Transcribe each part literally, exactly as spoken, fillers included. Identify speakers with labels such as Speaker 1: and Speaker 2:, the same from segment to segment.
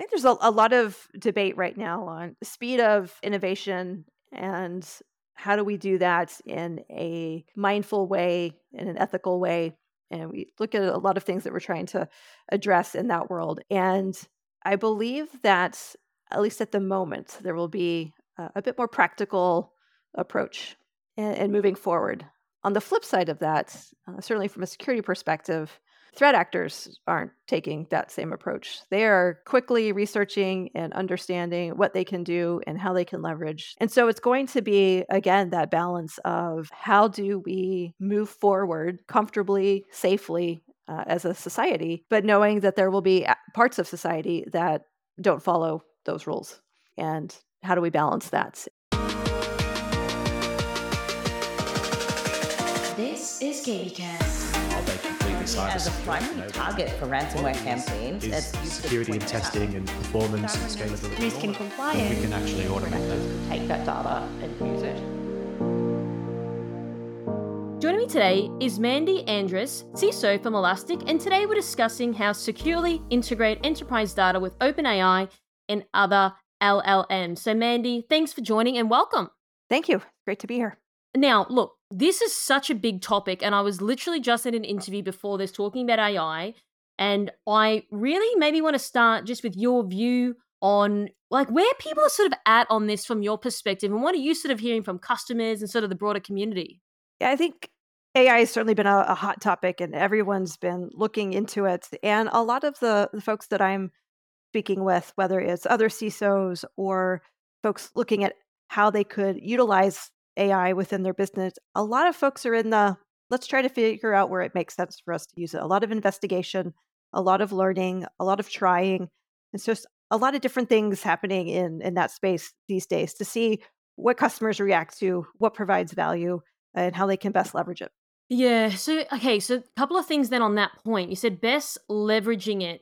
Speaker 1: think there's a, a lot of debate right now on the speed of innovation and how do we do that in a mindful way, in an ethical way. And we look at a lot of things that we're trying to address in that world. And I believe that, at least at the moment, there will be a, a bit more practical approach in, in moving forward. On the flip side of that, uh, certainly from a security perspective, threat actors aren't taking that same approach. They are quickly researching and understanding what they can do and how they can leverage. And so it's going to be, again, that balance of how do we move forward comfortably, safely uh, as a society, but knowing that there will be a- parts of society that don't follow those rules. And how do we balance that?
Speaker 2: This is KBcast.
Speaker 3: Are they completely cyber
Speaker 4: As a
Speaker 3: secure?
Speaker 4: primary
Speaker 3: You know,
Speaker 4: target for ransomware campaigns,
Speaker 3: is
Speaker 4: as you
Speaker 3: security and testing and performance and scalability.
Speaker 4: risk and compliance,
Speaker 3: We can actually automate that.
Speaker 4: take that data and use it.
Speaker 5: Joining me today is Mandy Andrus, C I S O from Elastic, and today we're discussing how securely integrate enterprise data with OpenAI and other L L Ms. So Mandy, thanks for joining and welcome.
Speaker 1: Thank you. Great to be here.
Speaker 5: Now, look, this is such a big topic, and I was literally just in an interview before this talking about A I, and I really maybe want to start just with your view on like where people are sort of at on this from your perspective, and what are you sort of hearing from customers and sort of the broader community?
Speaker 1: Yeah, I think A I has certainly been a, a hot topic and everyone's been looking into it. And a lot of the, the folks that I'm speaking with, whether it's other C I S Os or folks looking at how they could utilize A I within their business, a lot of folks are in the let's try to figure out where it makes sense for us to use it. A lot of investigation, a lot of learning, a lot of trying. It's just a lot of different things happening in, in that space these days to see what customers react to, what provides value, and how they can best leverage it.
Speaker 5: Yeah, so okay, so a couple of things then on that point. You said best leveraging it.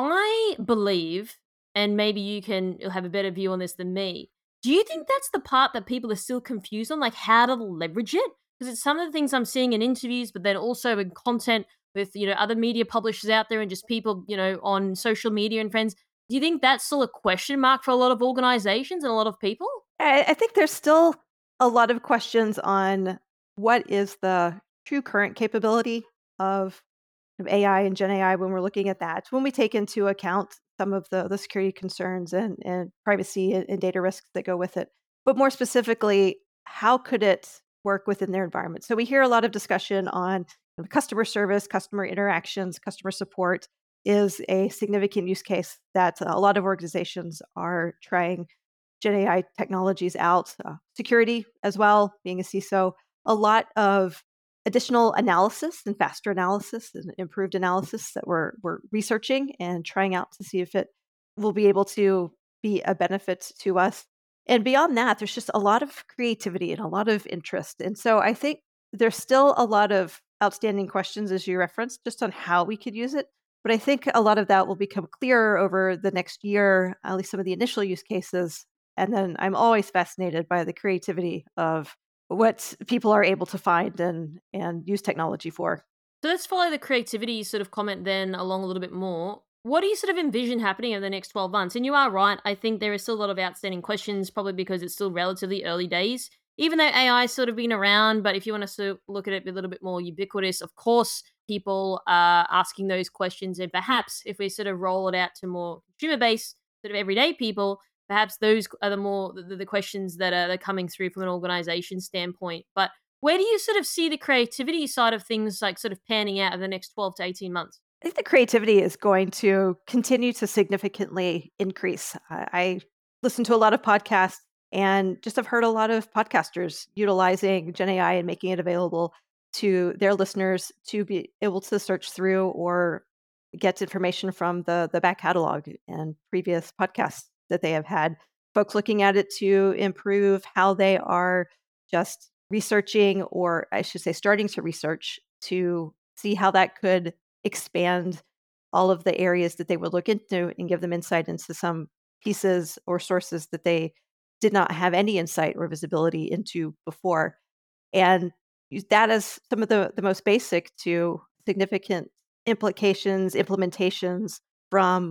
Speaker 5: I believe, and maybe you can you'll have a better view on this than me. Do you think that's the part that people are still confused on, like how to leverage it? Because it's some of the things I'm seeing in interviews, but then also in content with, you know, other media publishers out there and just people, you know, on social media and friends. Do you think that's still a question mark for a lot of organizations and a lot of people?
Speaker 1: I, I think there's still a lot of questions on what is the true current capability of of A I and Gen A I when we're looking at that. When we take into account some of the, the security concerns and, and privacy and, and data risks that go with it. But more specifically, how could it work within their environment? So we hear a lot of discussion on customer service, customer interactions, customer support is a significant use case that a lot of organizations are trying Gen A I technologies out. Uh, security as well, being a C I S O, a lot of additional analysis and faster analysis and improved analysis that we're we're researching and trying out to see if it will be able to be a benefit to us. And beyond that, there's just a lot of creativity and a lot of interest. And so I think there's still a lot of outstanding questions, as you referenced, just on how we could use it. But I think a lot of that will become clearer over the next year, at least some of the initial use cases. And then I'm always fascinated by the creativity of what people are able to find and and use technology for.
Speaker 5: So let's follow the creativity sort of comment then along a little bit more. What do you sort of envision happening over the next twelve months? And you are right, I think there is still a lot of outstanding questions, probably because it's still relatively early days. Even though A I has sort of been around, but if you want to sort of look at it a little bit more ubiquitous, of course, people are asking those questions. And perhaps if we sort of roll it out to more consumer-based, sort of everyday people, perhaps those are the more the, the questions that are, that are coming through from an organization standpoint. But where do you sort of see the creativity side of things like sort of panning out over the next twelve to eighteen months?
Speaker 1: I think the creativity is going to continue to significantly increase. I, I listen to a lot of podcasts and just have heard a lot of podcasters utilizing Gen A I and making it available to their listeners to be able to search through or get information from the, the back catalog and previous podcasts that they have had. Folks looking at it to improve how they are just researching, or I should say, starting to research to see how that could expand all of the areas that they would look into and give them insight into some pieces or sources that they did not have any insight or visibility into before. And use that as some of the, the most basic to significant implications, implementations from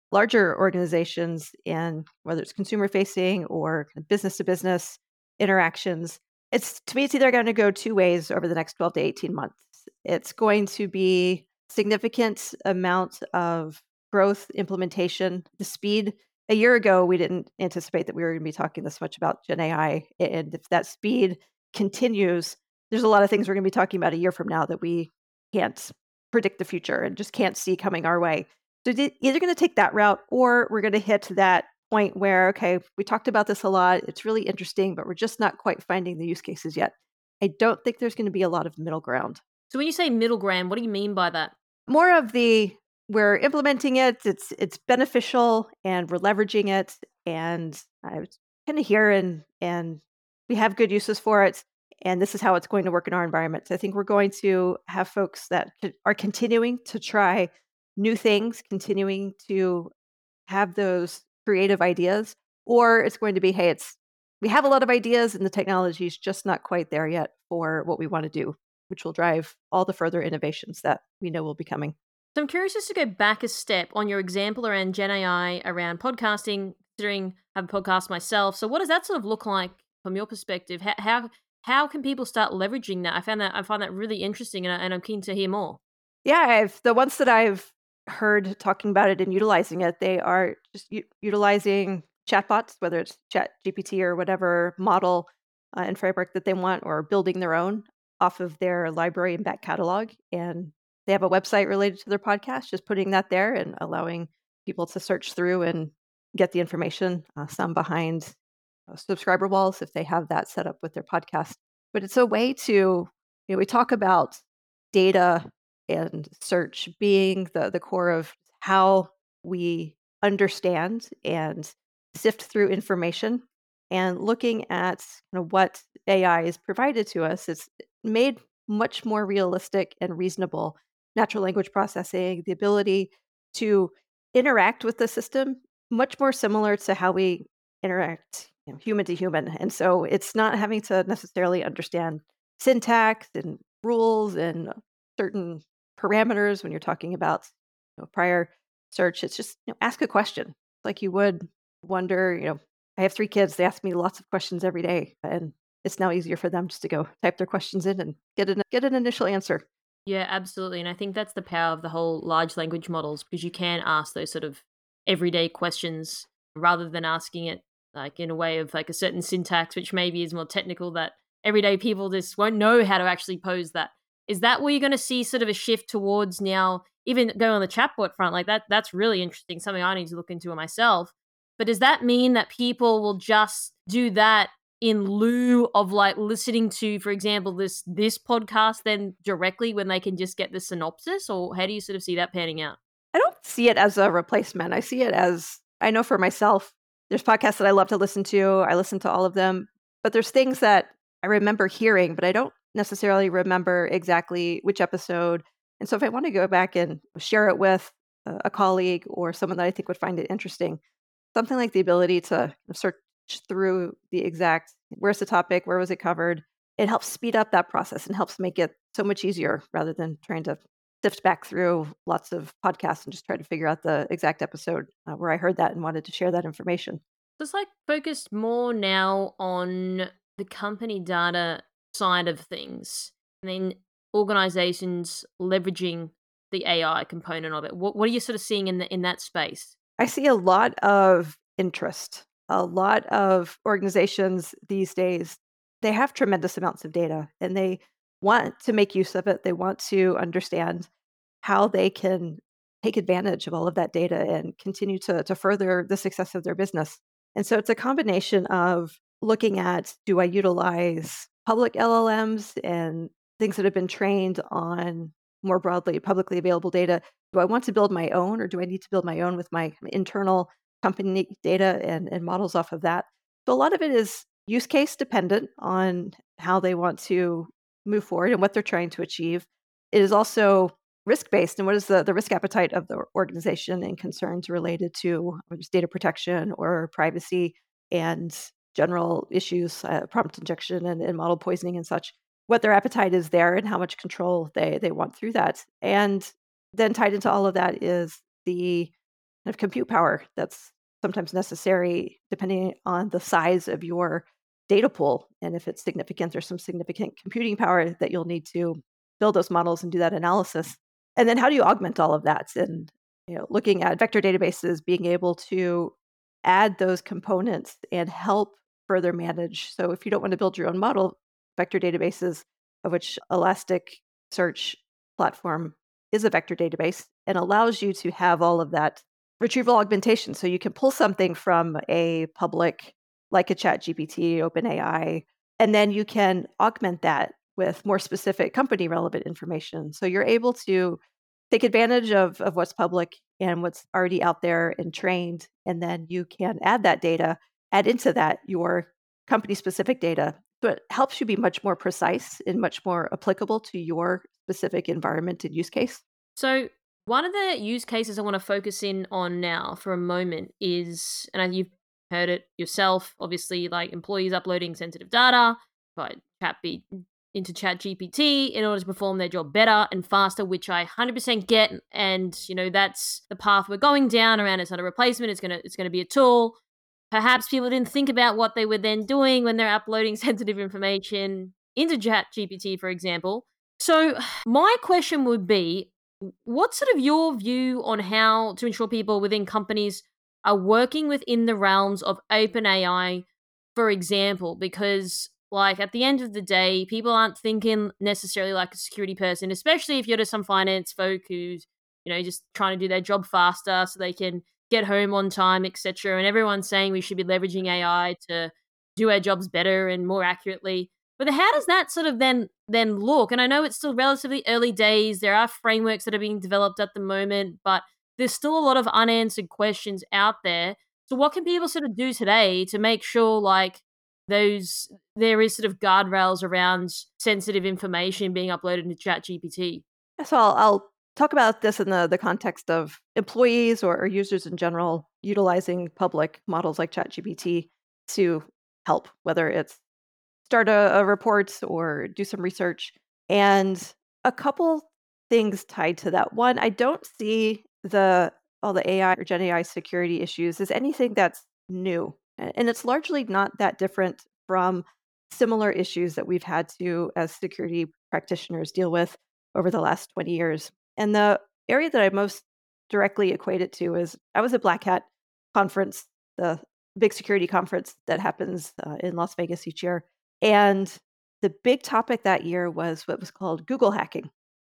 Speaker 1: larger organizations, and whether it's consumer facing or business to business interactions, it's to me, it's either going to go two ways over the next twelve to eighteen months. It's going to be significant amount of growth, implementation, the speed. A year ago, we didn't anticipate that we were going to be talking this much about Gen A I. And if that speed continues, there's a lot of things we're going to be talking about a year from now that we can't predict the future and just can't see coming our way. So it's either going to take that route, or we're going to hit that point where, okay, we talked about this a lot. It's really interesting, but we're just not quite finding the use cases yet. I don't think there's going to be a lot of middle ground.
Speaker 5: So when you say middle ground, what do you mean by that?
Speaker 1: More of the, we're implementing it, it's it's beneficial, and we're leveraging it, and I was kind of here, and and we have good uses for it, and this is how it's going to work in our environment. So I think we're going to have folks that c- are continuing to try new things, continuing to have those creative ideas, or it's going to be, hey, it's we have a lot of ideas and the technology is just not quite there yet for what we want to do, which will drive all the further innovations that we know will be coming.
Speaker 5: So I'm curious just to go back a step on your example around Gen A I, around podcasting, considering I have a podcast myself. So what does that sort of look like from your perspective? How how, how can people start leveraging that? I found that I find that really interesting, and, I, and I'm keen to hear more.
Speaker 1: Yeah, I've the ones that I've heard talking about it and utilizing it, they are just u- utilizing chatbots, whether it's Chat G P T or whatever model uh, and framework that they want, or building their own off of their library and back catalog. And they have a website related to their podcast, just putting that there and allowing people to search through and get the information, uh, some behind uh, subscriber walls if they have that set up with their podcast. But it's a way to, you know, we talk about data and search being the, the core of how we understand and sift through information, and looking at, you know, what A I is provided to us. It's made much more realistic and reasonable. Natural language processing, the ability to interact with the system, much more similar to how we interact, you know, human to human. And so it's not having to necessarily understand syntax and rules and certain parameters when you're talking about, you know, prior search. It's just, you know, ask a question like you would wonder, you know, I have three kids. They ask me lots of questions every day, and it's now easier for them just to go type their questions in and get an get an initial answer.
Speaker 5: Yeah, absolutely. And I think that's the power of the whole large language models, because you can ask those sort of everyday questions rather than asking it like in a way of like a certain syntax, which maybe is more technical, that everyday people just won't know how to actually pose that. Is that where you're going to see sort of a shift towards now, even going on the chatbot front? Like that, that's really interesting, something I need to look into myself. But does that mean that people will just do that in lieu of like listening to, for example, this this podcast then directly when they can just get the synopsis? Or how do you sort of see that panning out?
Speaker 1: I don't see it as a replacement. I see it as, I know for myself, there's podcasts that I love to listen to. I listen to all of them, but there's things that I remember hearing, but I don't necessarily remember exactly which episode. And so if I want to go back and share it with a a colleague or someone that I think would find it interesting, something like the ability to search through the exact, where's the topic, where was it covered, it helps speed up that process and helps make it so much easier rather than trying to sift back through lots of podcasts and just try to figure out the exact episode uh, where I heard that and wanted to share that information.
Speaker 5: So it's like focused more now on the company data side of things, and then organizations leveraging the A I component of it. What, what are you sort of seeing in the, in that space?
Speaker 1: I see a lot of interest, a lot of organizations these days. They have tremendous amounts of data and they want to make use of it. They want to understand how they can take advantage of all of that data and continue to, to further the success of their business. And so it's a combination of looking at, do I utilize public L L Ms and things that have been trained on more broadly publicly available data? Do I want to build my own, or do I need to build my own with my internal company data and, and models off of that? So a lot of it is use case dependent on how they want to move forward and what they're trying to achieve. It is also risk based, and what is the, the risk appetite of the organization and concerns related to whether it's data protection or privacy and general issues, uh, prompt injection and, and model poisoning and such, what their appetite is there and how much control they, they want through that. And then tied into all of that is the of compute power that's sometimes necessary depending on the size of your data pool. And if it's significant, there's some significant computing power that you'll need to build those models and do that analysis. And then how do you augment all of that? And you know, looking at vector databases, being able to add those components and help further manage. So if you don't want to build your own model, vector databases, of which Elasticsearch platform is a vector database and allows you to have all of that retrieval augmentation. So you can pull something from a public, like a ChatGPT, OpenAI, and then you can augment that with more specific company relevant information. So you're able to take advantage of, of what's public and what's already out there and trained, and then you can add that data, add into that your company specific data. So it helps you be much more precise and much more applicable to your specific environment and use case.
Speaker 5: So one of the use cases I want to focus in on now for a moment is, and you've heard it yourself, obviously, like employees uploading sensitive data by chat be into ChatGPT in order to perform their job better and faster, which I one hundred percent get. And, you know, that's the path we're going down around. It's not a replacement. It's going to, it's going to be a tool. Perhaps people didn't think about what they were then doing when they're uploading sensitive information into ChatGPT, for example. So my question would be, what's sort of your view on how to ensure people within companies are working within the realms of OpenAI, for example? Because like at the end of the day, people aren't thinking necessarily like a security person, especially if you're to some finance folk who's, you know, just trying to do their job faster so they can get home on time, et cetera. And everyone's saying we should be leveraging A I to do our jobs better and more accurately. But how does that sort of then then look? And I know it's still relatively early days. There are frameworks that are being developed at the moment, but there's still a lot of unanswered questions out there. So what can people sort of do today to make sure like those there is sort of guardrails around sensitive information being uploaded into ChatGPT?
Speaker 1: So I'll, I'll talk about this in the, the context of employees or, or users in general utilizing public models like ChatGPT to help, whether it's start a, a report or do some research. And a couple things tied to that. One, I don't see the all the A I or Gen A I security issues as anything that's new. A- And it's largely not that different from similar issues that we've had to, as security practitioners, deal with over the last twenty years. And the area that I most directly equate it to is I was at Black Hat conference, the big security conference that happens uh, in Las Vegas each year. And the big topic that year was what was called Google hacking.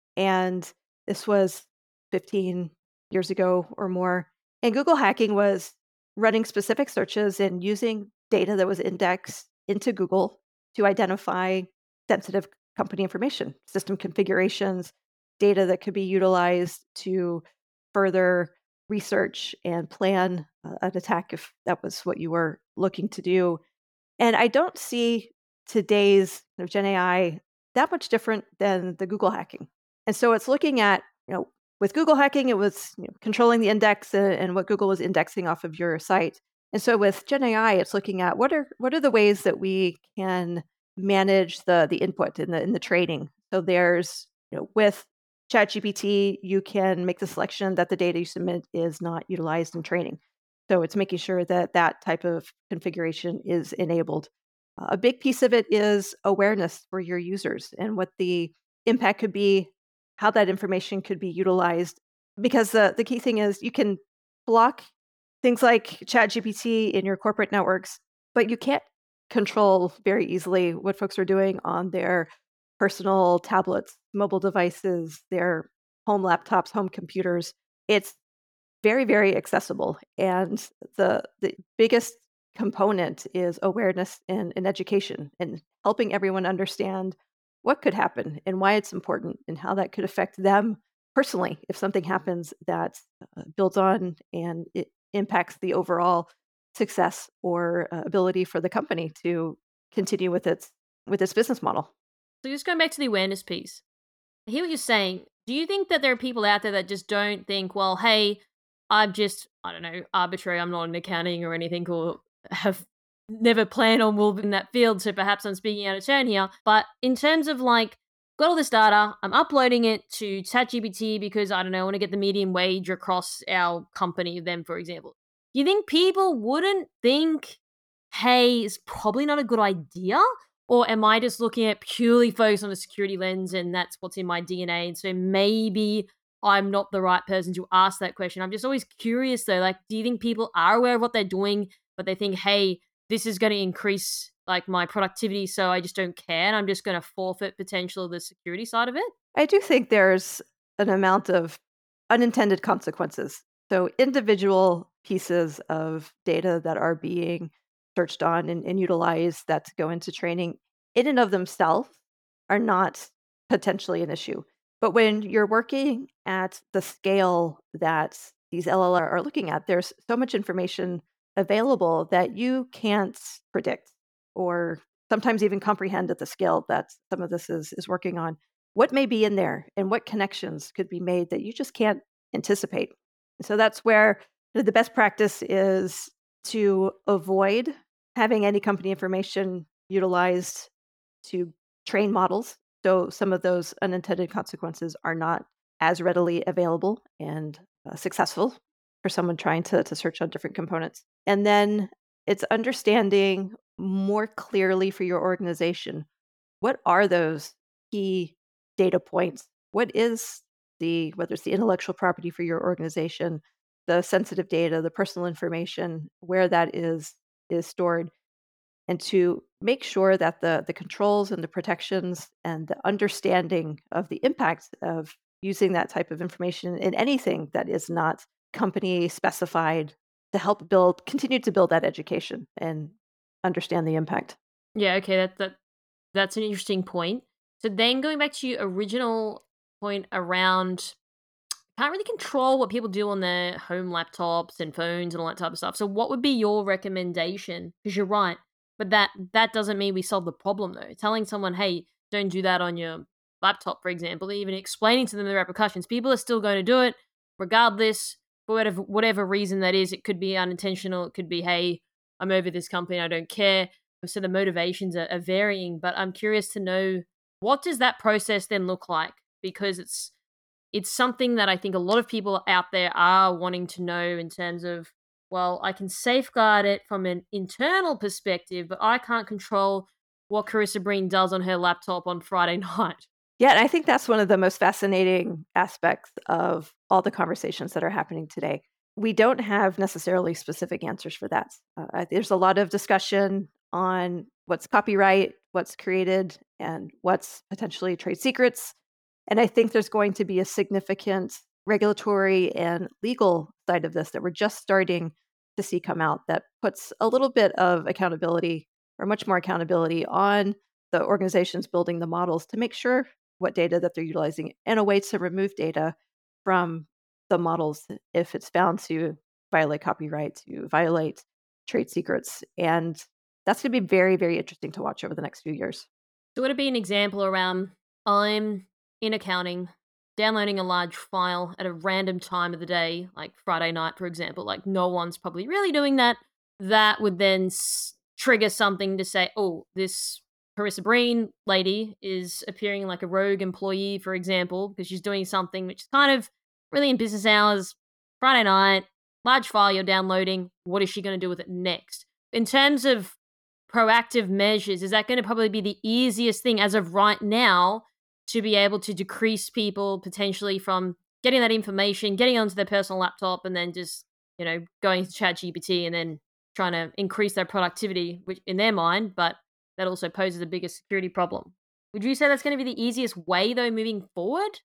Speaker 1: And this was fifteen years ago or more. And Google hacking was running specific searches and using data that was indexed into Google to identify sensitive company information, system configurations, data that could be utilized to further research and plan uh, an attack if that was what you were looking to do. And I don't see today's kind of Gen A I that much different than the Google hacking. And so it's looking at, you know, with Google hacking, it was you know, controlling the index and, and what Google was indexing off of your site. And so with Gen A I, it's looking at what are what are the ways that we can manage the the input in the in the training. So there's you know with ChatGPT, you can make the selection that the data you submit is not utilized in training. So it's making sure that that type of configuration is enabled. Uh, a big piece of it is awareness for your users and what the impact could be, how that information could be utilized. Because the, the key thing is you can block things like ChatGPT in your corporate networks, but you can't control very easily what folks are doing on their personal tablets, mobile devices, their home laptops, home computers. It's very, very accessible. And the the biggest component is awareness and, and education and helping everyone understand what could happen and why it's important and how that could affect them personally if something happens that uh, builds on and it impacts the overall success or uh, ability for the company to continue with its with its business model.
Speaker 5: So just going back to the awareness piece, I hear what you're saying. Do you think that there are people out there that just don't think, well, hey, I'm just, I don't know, arbitrary, I'm not in accounting or anything, or have never planned on moving in that field, so perhaps I'm speaking out of turn here. But in terms of like got all this data, I'm uploading it to ChatGPT because, I don't know, I want to get the median wage across our company, them, for example. Do you think people wouldn't think, hey, it's probably not a good idea? Or am I just looking at purely focused on a security lens and that's what's in my D N A? And so maybe I'm not the right person to ask that question. I'm just always curious though, like, do you think people are aware of what they're doing, but they think, hey, this is going to increase like my productivity, so I just don't care and I'm just going to forfeit potential of the security side of it?
Speaker 1: I do think there's an amount of unintended consequences. So individual pieces of data that are being searched on and, and utilized that go into training in and of themselves are not potentially an issue. But when you're working at the scale that these L L R are looking at, there's so much information available that you can't predict or sometimes even comprehend at the scale that some of this is, is working on. What may be in there and what connections could be made that you just can't anticipate. So that's where the best practice is to avoid having any company information utilized to train models. So some of those unintended consequences are not as readily available and uh, successful for someone trying to, to search on different components. And then it's understanding more clearly for your organization, what are those key data points? What is the, whether it's the intellectual property for your organization, the sensitive data, the personal information, where that is is stored, and to make sure that the the controls and the protections and the understanding of the impact of using that type of information in anything that is not company specified to help build, continue to build that education and understand the impact.
Speaker 5: Yeah, okay, that that that's an interesting point. So then going back to your original point around can't really control what people do on their home laptops and phones and all that type of stuff. So what would be your recommendation? Because you're right, but that that doesn't mean we solve the problem though. Telling someone, hey, don't do that on your laptop, for example, even explaining to them the repercussions, people are still going to do it regardless for whatever whatever reason that is. It could be unintentional. It could be, hey, I'm over this company, I don't care. So the motivations are, are varying, but I'm curious to know, what does that process then look like? Because it's it's something that I think a lot of people out there are wanting to know in terms of, well, I can safeguard it from an internal perspective, but I can't control what Carissa Breen does on her laptop on Friday night.
Speaker 1: Yeah, and I think that's one of the most fascinating aspects of all the conversations that are happening today. We don't have necessarily specific answers for that. Uh, there's a lot of discussion on what's copyright, what's created, and what's potentially trade secrets. And I think there's going to be a significant regulatory and legal side of this that we're just starting to see come out that puts a little bit of accountability or much more accountability on the organizations building the models to make sure what data that they're utilizing and a way to remove data from the models if it's found to violate copyright, to violate trade secrets. And that's going to be very, very interesting to watch over the next few years.
Speaker 5: So would it be an example around, I'm in accounting, downloading a large file at a random time of the day, like Friday night, for example, like no one's probably really doing that. That would then s- trigger something to say, oh, this Carissa Breen lady is appearing like a rogue employee, for example, because she's doing something which is kind of really in business hours, Friday night, large file you're downloading. What is she going to do with it next? In terms of proactive measures, is that going to probably be the easiest thing as of right now to be able to decrease people potentially from getting that information, getting onto their personal laptop, and then just, you know, going to ChatGPT and then trying to increase their productivity, which in their mind, but that also poses a bigger security problem. Would you say that's going to be the easiest way, though, moving forward?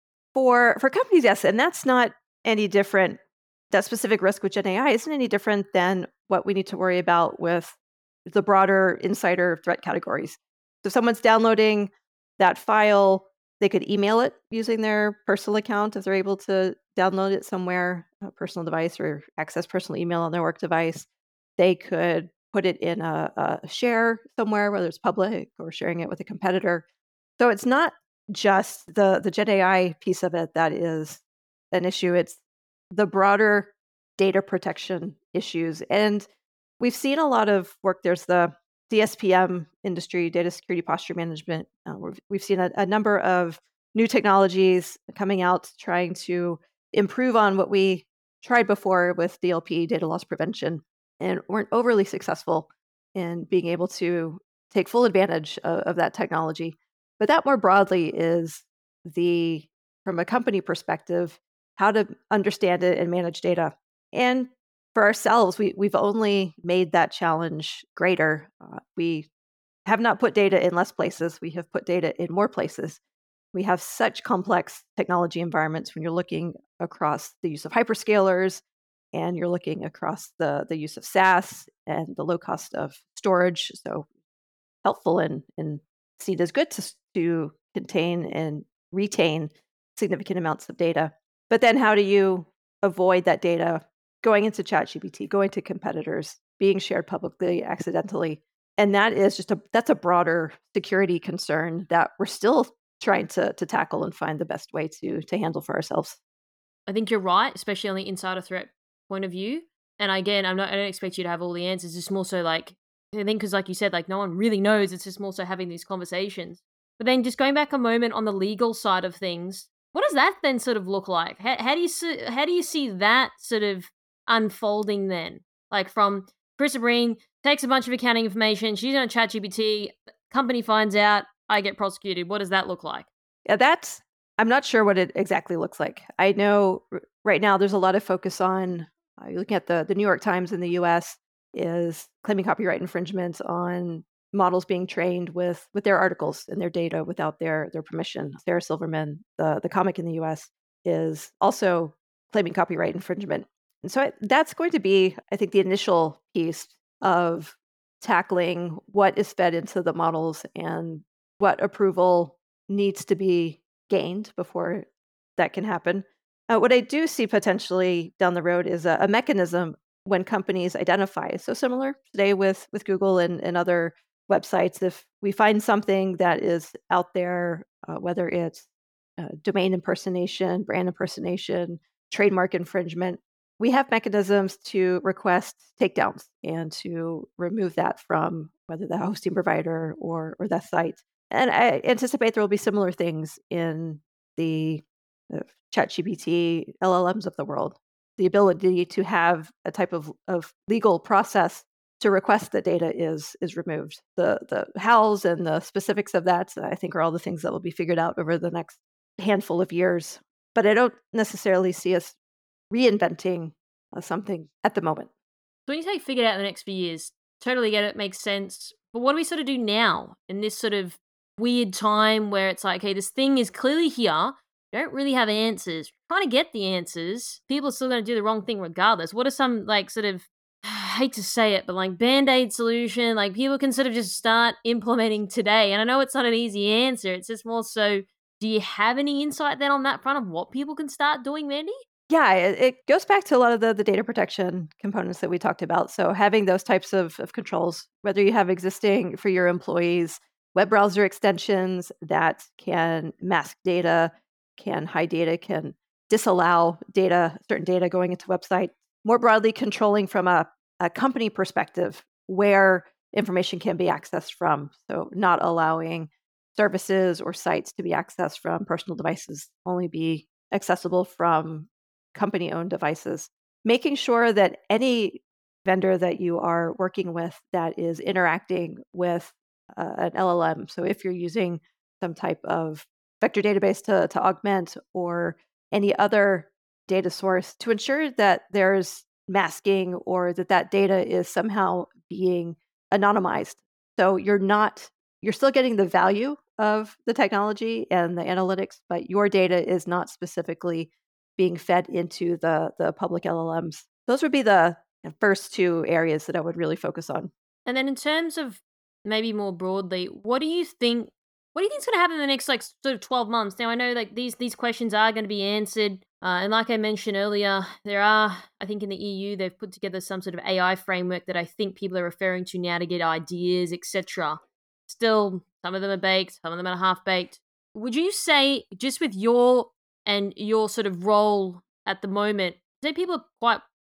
Speaker 1: For for companies, yes, and that's not any different. That specific risk with Gen A I isn't any different than what we need to worry about with the broader insider threat categories. So if someone's downloading that file, they could email it using their personal account if they're able to download it somewhere, a personal device, or access personal email on their work device. They could put it in a, a share somewhere, whether it's public or sharing it with a competitor. So it's not just the the Gen A I piece of it that is an issue. It's the broader data protection issues. And we've seen a lot of work. There's the D S P M industry, data security posture management, uh, we've, we've seen a, a number of new technologies coming out trying to improve on what we tried before with D L P, data loss prevention, and weren't overly successful in being able to take full advantage of, of that technology. But that more broadly is the, from a company perspective, how to understand it and manage data. And for ourselves, we, we've only made that challenge greater. Uh, we have not put data in less places. We have put data in more places. We have such complex technology environments when you're looking across the use of hyperscalers and you're looking across the, the use of SaaS and the low cost of storage. So helpful and, and seen as good to, to contain and retain significant amounts of data. But then how do you avoid that data going into ChatGPT, going to competitors, being shared publicly accidentally? And that is just a, that's a broader security concern that we're still trying to, to tackle and find the best way to, to handle for ourselves.
Speaker 5: I think you're right, especially on the insider threat point of view. And again, I'm not, I don't expect you to have all the answers. It's more so like, I think because like you said, like no one really knows. It's just more so having these conversations. But then just going back a moment on the legal side of things, what does that then sort of look like? How, how do you see, how do you see that sort of unfolding then? Like from Carissa Breen takes a bunch of accounting information, she's on ChatGPT, company finds out, I get prosecuted. What does that look like?
Speaker 1: Yeah, that's, I'm not sure what it exactly looks like. I know r- right now there's a lot of focus on, uh, you're looking at the, the New York Times in the U S is claiming copyright infringement on models being trained with with their articles and their data without their their permission. Sarah Silverman, the, the comic in the U S, is also claiming copyright infringement. And so I, that's going to be, I think, the initial piece of tackling what is fed into the models and what approval needs to be gained before that can happen. Uh, what I do see potentially down the road is a, a mechanism when companies identify. So similar today with, with Google and, and other websites, if we find something that is out there, uh, whether it's uh, domain impersonation, brand impersonation, trademark infringement, we have mechanisms to request takedowns and to remove that from whether the hosting provider or, or that site. And I anticipate there will be similar things in the, the ChatGPT L L Ms of the world. The ability to have a type of, of legal process to request that data is is removed. The the hows and the specifics of that, I think, are all the things that will be figured out over the next handful of years. But I don't necessarily see us reinventing uh, something at the moment.
Speaker 5: So when you say figured out in the next few years, totally get it, makes sense. But what do we sort of do now in this sort of weird time where it's like, okay, this thing is clearly here. Don't really have answers. Trying to get the answers. People are still going to do the wrong thing regardless. What are some like sort of, I hate to say it, but like band-aid solution, like people can sort of just start implementing today. And I know it's not an easy answer. It's just more so, do you have any insight then on that front of what people can start doing, Mandy?
Speaker 1: Yeah, it, it goes back to a lot of the, the data protection components that we talked about. So having those types of, of controls, whether you have existing for your employees, web browser extensions that can mask data, can hide data, can disallow data, certain data going into website. More broadly, controlling from a, a company perspective where information can be accessed from. So not allowing services or sites to be accessed from personal devices, only be accessible from company-owned devices. Making sure that any vendor that you are working with that is interacting with uh, an L L M, so if you're using some type of vector database to, to augment or any other data source, to ensure that there's masking or that that data is somehow being anonymized. So you're not, you're still getting the value of the technology and the analytics, but your data is not specifically being fed into the, the public L L Ms. Those would be the first two areas that I would really focus on.
Speaker 5: And then in terms of maybe more broadly, what do you think what do you think is going to happen in the next like sort of twelve months? Now I know like these these questions are going to be answered, uh, and like I mentioned earlier, there are, I think in the E U they've put together some sort of A I framework that I think people are referring to now to get ideas, et cetera. Still, some of them are baked, some of them are half baked. Would you say, just with your and your sort of role at the moment, say people are quite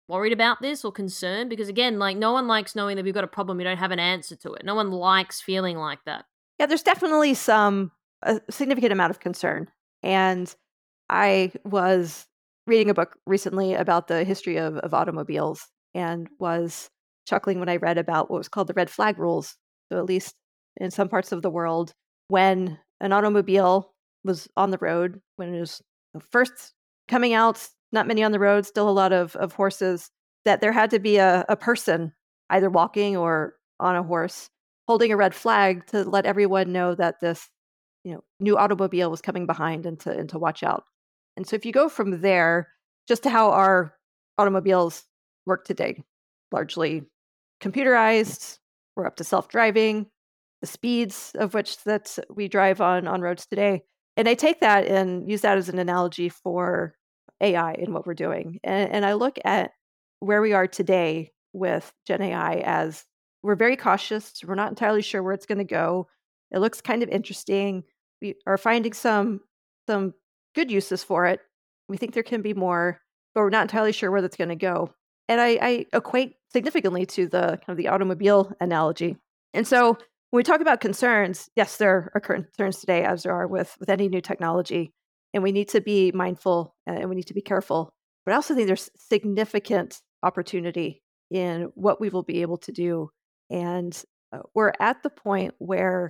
Speaker 5: worried about this or concerned? Because again, like no one likes knowing that we've got a problem, we don't have an answer to it. No one likes feeling like that.
Speaker 1: Yeah, there's definitely some a significant amount of concern. And I was reading a book recently about the history of, of automobiles and was chuckling when I read about what was called the red flag rules. So, at least in some parts of the world, when an automobile was on the road, when it was first coming out, not many on the road, still a lot of, of horses, that there had to be a, a person either walking or on a horse holding a red flag to let everyone know that this you know new automobile was coming behind and to, and to watch out. And so if you go from there just to how our automobiles work today, largely computerized, we're up to self-driving, the speeds of which that we drive on on roads today. And I take that and use that as an analogy for A I and what we're doing. And, and I look at where we are today with Gen A I as we're very cautious. We're not entirely sure where it's going to go. It looks kind of interesting. We are finding some some good uses for it. We think there can be more, but we're not entirely sure where that's going to go. And I, I equate significantly to the kind of the automobile analogy. And so when we talk about concerns, yes, there are concerns today, as there are with, with any new technology. And we need to be mindful and we need to be careful. But I also think there's significant opportunity in what we will be able to do. And uh, we're at the point where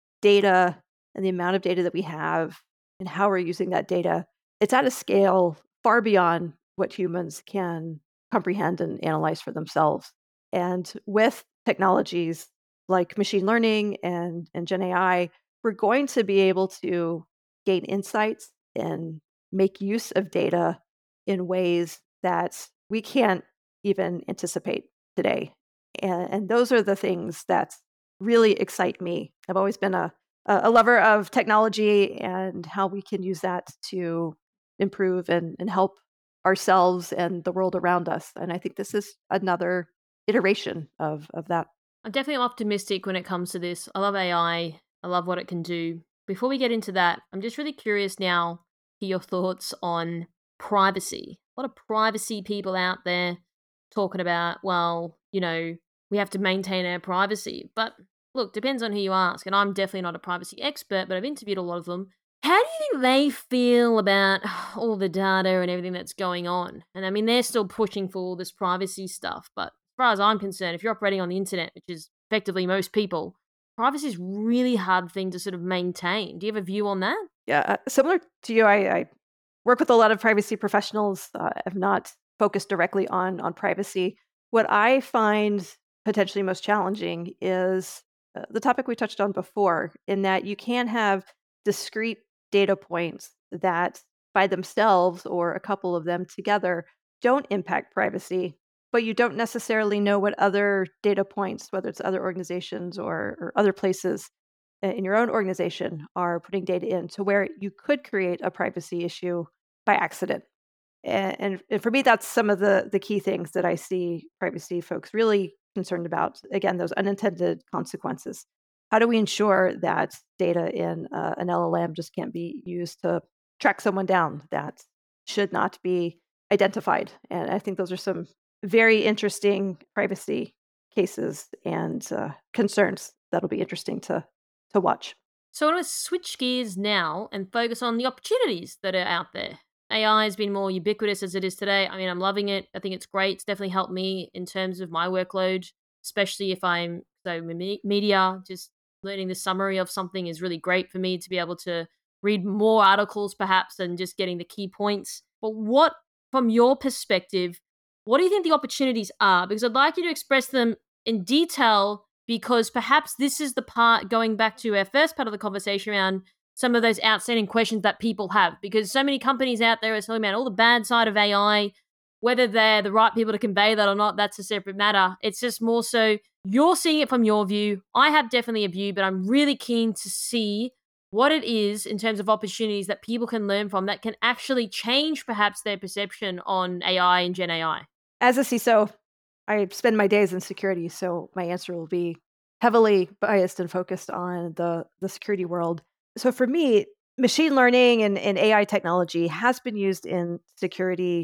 Speaker 1: data and the amount of data that we have and how we're using that data, it's at a scale far beyond what humans can comprehend and analyze for themselves. And with technologies like machine learning and, and Gen A I, we're going to be able to gain insights and make use of data in ways that we can't even anticipate today. And, and those are the things that really excite me. I've always been a, a lover of technology and how we can use that to improve and, and help ourselves and the world around us. And I think this is another iteration of, of that.
Speaker 5: I'm definitely optimistic when it comes to this. I love A I. I love what it can do. Before we get into that, I'm just really curious now to your thoughts on privacy. A lot of privacy people out there talking about, well, you know, we have to maintain our privacy. But look, depends on who you ask. And I'm definitely not a privacy expert, but I've interviewed a lot of them. How do you think they feel about all the data and everything that's going on? And I mean, they're still pushing for all this privacy stuff. But as far as I'm concerned, if you're operating on the internet, which is effectively most people, privacy is a really hard thing to sort of maintain. Do you have a view on that?
Speaker 1: Yeah, uh, similar to you, I, I work with a lot of privacy professionals. Uh, I've not focused directly on on privacy. What I find potentially most challenging is uh, the topic we touched on before, in that you can have discrete data points that by themselves or a couple of them together don't impact privacy, but you don't necessarily know what other data points, whether it's other organizations or, or other places in your own organization, are putting data in to where you could create a privacy issue by accident. And, and, and for me, that's some of the, the key things that I see privacy folks really concerned about. Again, those unintended consequences. How do we ensure that data in uh, an L L M just can't be used to track someone down that should not be identified? And I think those are some very interesting privacy cases and uh, concerns that'll be interesting to to watch.
Speaker 5: So I want to switch gears now and focus on the opportunities that are out there. A I has been more ubiquitous as it is today. I mean, I'm loving it. I think it's great. It's definitely helped me in terms of my workload, especially if I'm so me- media, just learning the summary of something is really great for me to be able to read more articles perhaps than just getting the key points. But what, from your perspective, what do you think the opportunities are? Because I'd like you to express them in detail, because perhaps this is the part, going back to our first part of the conversation around some of those outstanding questions that people have, because so many companies out there are telling about all the bad side of A I, whether they're the right people to convey that or not, that's a separate matter. It's just more so you're seeing it from your view. I have definitely a view, but I'm really keen to see what it is in terms of opportunities that people can learn from that can actually change perhaps their perception on A I and Gen A I.
Speaker 1: As a C I S O, I spend my days in security, so my answer will be heavily biased and focused on the, the security world. So for me, machine learning and, and A I technology has been used in security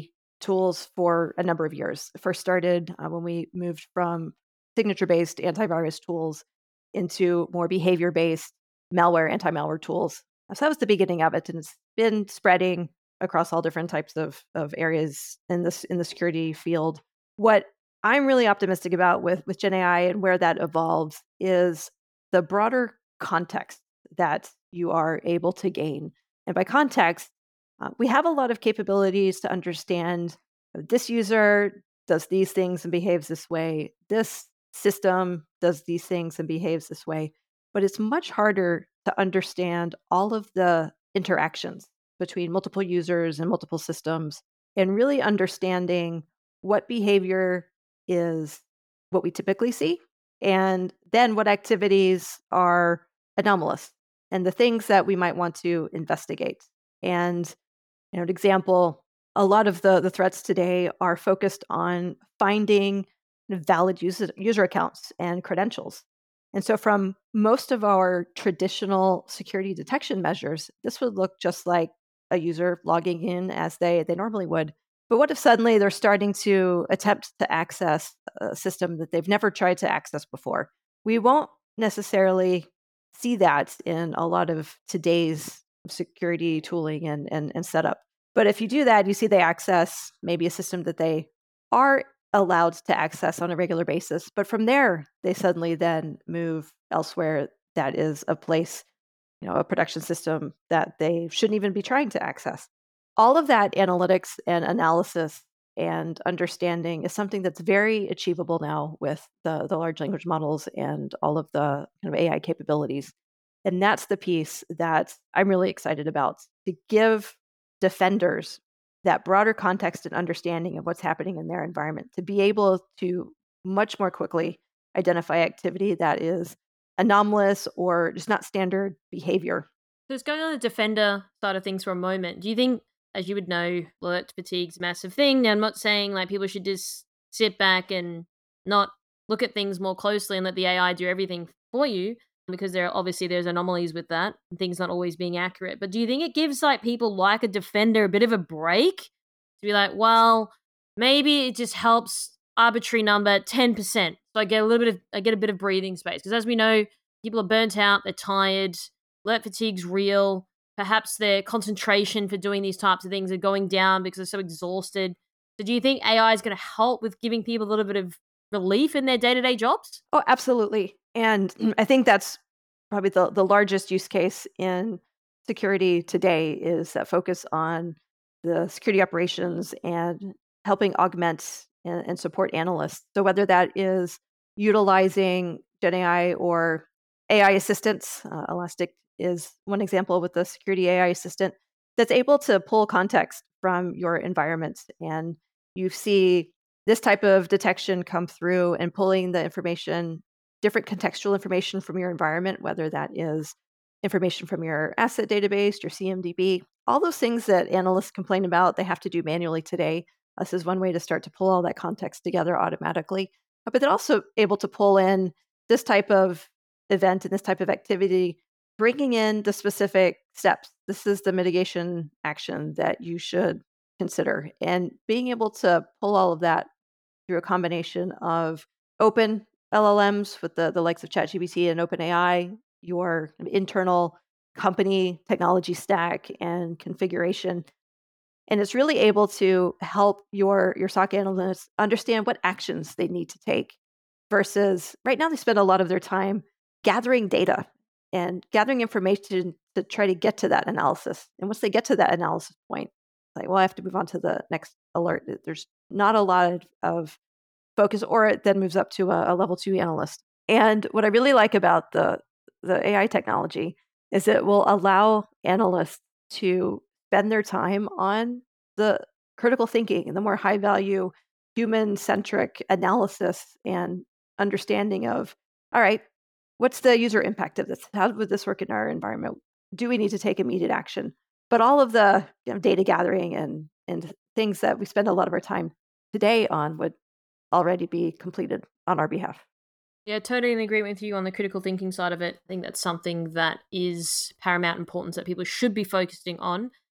Speaker 1: tools for a number of years. It first started uh, when we moved from signature-based antivirus tools into more behavior-based malware, anti-malware tools. So that was the beginning of it, and it's been spreading across all different types of, of areas in this in the security field. What I'm really optimistic about with, with Gen A I and where that evolves is the broader context that you are able to gain. And by context, uh, we have a lot of capabilities to understand uh, this user does these things and behaves this way. This system does these things and behaves this way. But it's much harder to understand all of the interactions between multiple users and multiple systems, and really understanding what behavior is what we typically see, and then what activities are anomalous and the things that we might want to investigate. And you know, an example, a lot of the, the threats today are focused on finding valid user, user accounts and credentials. And so from most of our traditional security detection measures, this would look just like a user logging in as they, they normally would. But what if suddenly they're starting to attempt to access a system that they've never tried to access before? We won't necessarily see that in a lot of today's security tooling and, and, and setup. But if you do that, you see they access maybe a system that they are allowed to access on a regular basis. But from there, they suddenly then move elsewhere that is a place, you know, a production system that they shouldn't even be trying to access. All of that analytics and analysis and understanding is something that's very achievable now with the, the large language models and all of the kind of A I capabilities. And that's the piece that I'm really excited about, to give defenders that broader context and understanding of what's happening in their environment, to be able to much more quickly identify activity that is anomalous or just not standard behavior.
Speaker 5: So it's going on the defender side of things for a moment. Do you think, as you would know, alert fatigue's a massive thing? Now, I'm not saying like people should just sit back and not look at things more closely and let the A I do everything for you, because there obviously there's anomalies with that and things not always being accurate. But do you think it gives like people like a defender a bit of a break to be like, well, maybe it just helps arbitrary number ten percent, so I get a little bit of I get a bit of breathing space? Because as we know, people are burnt out, they're tired, alert fatigue's real. Perhaps their concentration for doing these types of things are going down because they're so exhausted. So do you think A I is going to help with giving people a little bit of relief in their day-to-day jobs?
Speaker 1: Oh, absolutely. And I think that's probably the, the largest use case in security today, is that focus on the security operations and helping augment and, and support analysts. So whether that is utilizing Gen A I or A I assistants, uh, Elastic is one example with the security A I assistant that's able to pull context from your environment. And you see this type of detection come through and pulling the information, different contextual information from your environment, whether that is information from your asset database, your C M D B, all those things that analysts complain about they have to do manually today. This is one way to start to pull all that context together automatically. But they're also able to pull in this type of event and this type of activity, bringing in the specific steps. This is the mitigation action that you should consider. And being able to pull all of that through a combination of open L L Ms with the, the likes of ChatGPT and OpenAI, your internal company technology stack and configuration. And it's really able to help your, your S O C analysts understand what actions they need to take, versus right now they spend a lot of their time gathering data and gathering information to try to get to that analysis. And once they get to that analysis point, like, well, I have to move on to the next alert. There's not a lot of, of focus, or it then moves up to a, a level two analyst. And what I really like about the, the A I technology is it will allow analysts to spend their time on the critical thinking and the more high value human centric analysis and understanding of, all right, what's the user impact of this? How would this work in our environment? Do we need to take immediate action? But all of the, you know, data gathering and, and things that we spend a lot of our time today on would already be completed on our behalf.
Speaker 5: Yeah, totally in agreement with you on the critical thinking side of it. I think that's something that is paramount importance that people should be focusing on.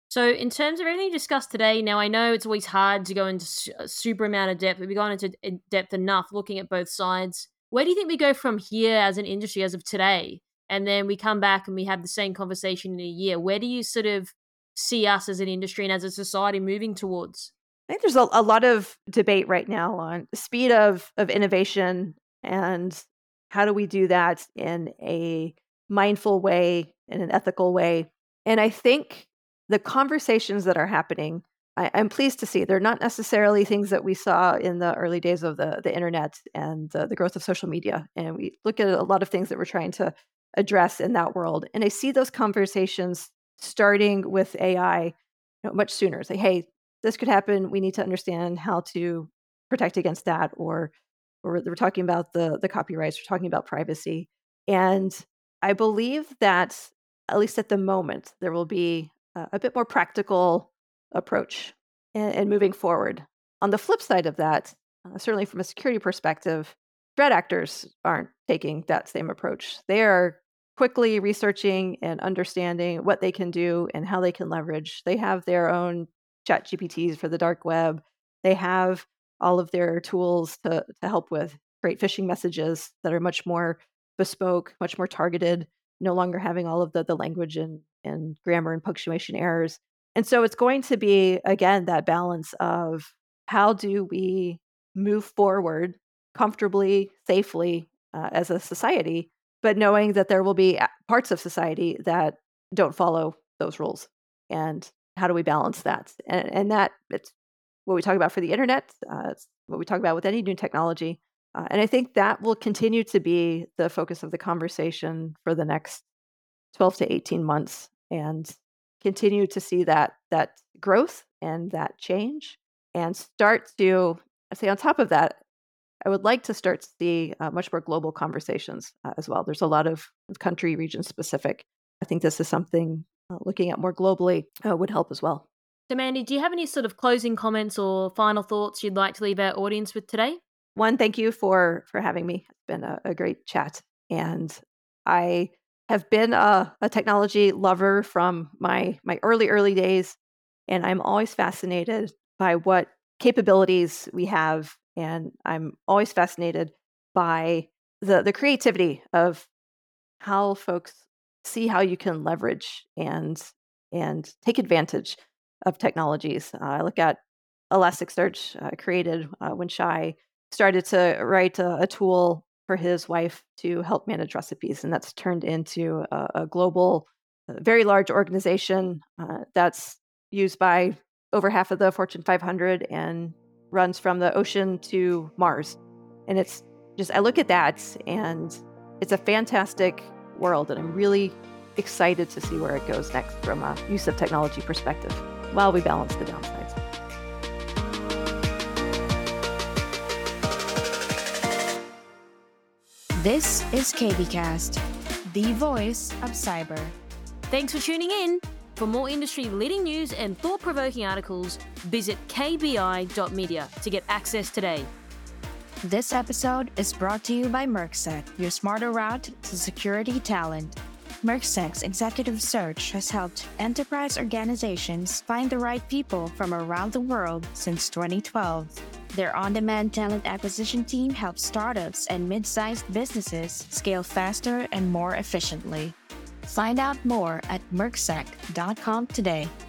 Speaker 5: So, in terms of everything you discussed today, now I know it's always hard to go into su- a super amount of depth, but we've gone into in- depth enough looking at both sides. Where do you think we go from here as an industry as of today? And then we come back and we have the same conversation in a year. Where do you sort of see us as an industry and as a society moving towards?
Speaker 1: I think there's a, a lot of debate right now on the speed of, of innovation and how do we do that in a mindful way, in an ethical way. And I think the conversations that are happening, I, I'm pleased to see. They're not necessarily things that we saw in the early days of the, the internet and the, the growth of social media. And we look at a lot of things that we're trying to address in that world. And I see those conversations starting with A I, you know, much sooner. Say, hey, this could happen. We need to understand how to protect against that. Or, or we're talking about the the copyrights. We're talking about privacy. And I believe that at least at the moment, there will be a, a bit more practical approach and, and moving forward. On the flip side of that, uh, certainly from a security perspective, threat actors aren't taking that same approach. They are quickly researching and understanding what they can do and how they can leverage. They have their own chat G P Ts for the dark web. They have all of their tools to, to help with great phishing messages that are much more bespoke, much more targeted, no longer having all of the, the language and, and grammar and punctuation errors. And so it's going to be, again, that balance of how do we move forward comfortably, safely uh, as a society, but knowing that there will be parts of society that don't follow those rules. And how do we balance that? And, and that it's what we talk about for the internet. Uh, it's what we talk about with any new technology. Uh, and I think that will continue to be the focus of the conversation for the next twelve to eighteen months, and continue to see that that growth and that change, and start to, I say on top of that, I would like to start to see uh, much more global conversations uh, as well. There's a lot of country region specific. I think this is something uh, looking at more globally uh, would help as well.
Speaker 5: So, Mandy, do you have any sort of closing comments or final thoughts you'd like to leave our audience with today?
Speaker 1: One, thank you for for having me. It's been a, a great chat, and I have been a, a technology lover from my my early early days, and I'm always fascinated by what capabilities we have, and I'm always fascinated by the the creativity of how folks see how you can leverage and and take advantage of technologies. Uh, I look at Elasticsearch uh, created uh, when Shai started to write a, a tool for his wife to help manage recipes, and that's turned into a, a global, uh, very large organization uh, that's used by over half of the Fortune five hundred and runs from the ocean to Mars. And it's just, I look at that and it's a fantastic world, and I'm really excited to see where it goes next from a use of technology perspective while we balance the downsides.
Speaker 2: This is KBcast, the voice of cyber.
Speaker 5: Thanks for tuning in. For more industry-leading news and thought-provoking articles, visit k b i dot media to get access today.
Speaker 2: This episode is brought to you by Mercsec, your smarter route to security talent. Mercsec's executive search has helped enterprise organizations find the right people from around the world since twenty twelve. Their on-demand talent acquisition team helps startups and mid-sized businesses scale faster and more efficiently. Find out more at mercsec dot com today.